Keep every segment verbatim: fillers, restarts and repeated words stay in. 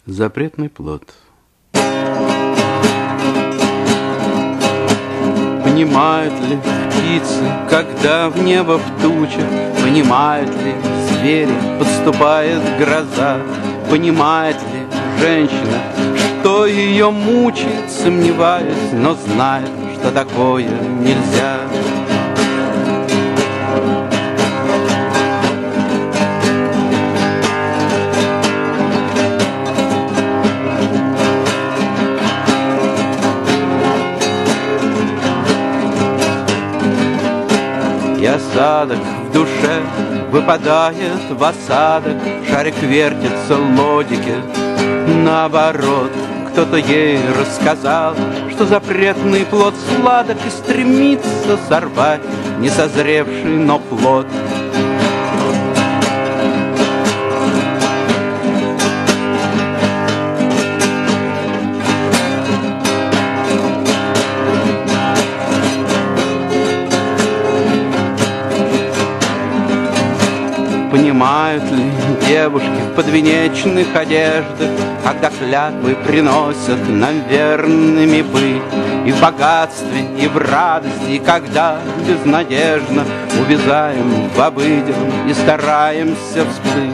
Запретный плод. Понимают ли птицы, когда в небо в тучах? Понимают ли звери, подступает гроза? Понимает ли женщина, что ее мучает, сомневаясь, но знает, что такое нельзя? И осадок в душе выпадает в осадок, шарик вертится в лодике. Наоборот, кто-то ей рассказал, что запретный плод сладок и стремится сорвать несозревший, но плод. Понимают ли девушки в подвенечных одеждах, когда клятвы приносят нам верными быть, и в богатстве, и в радости, и когда безнадежно увязаем в обыденном и стараемся всплыть?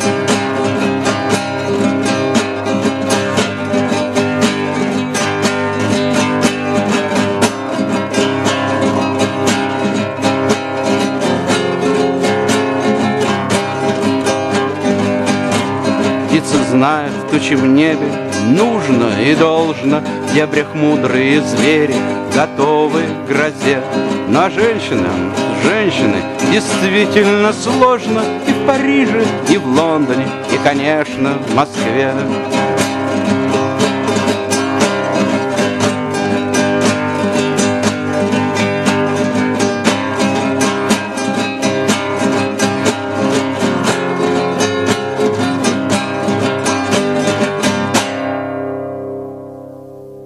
Птица знает, тучи в небе, нужно и должно, в дебрях мудрые звери готовы к грозе. Но женщинам, женщины, действительно сложно и в Париже, и в Лондоне, и, конечно, в Москве.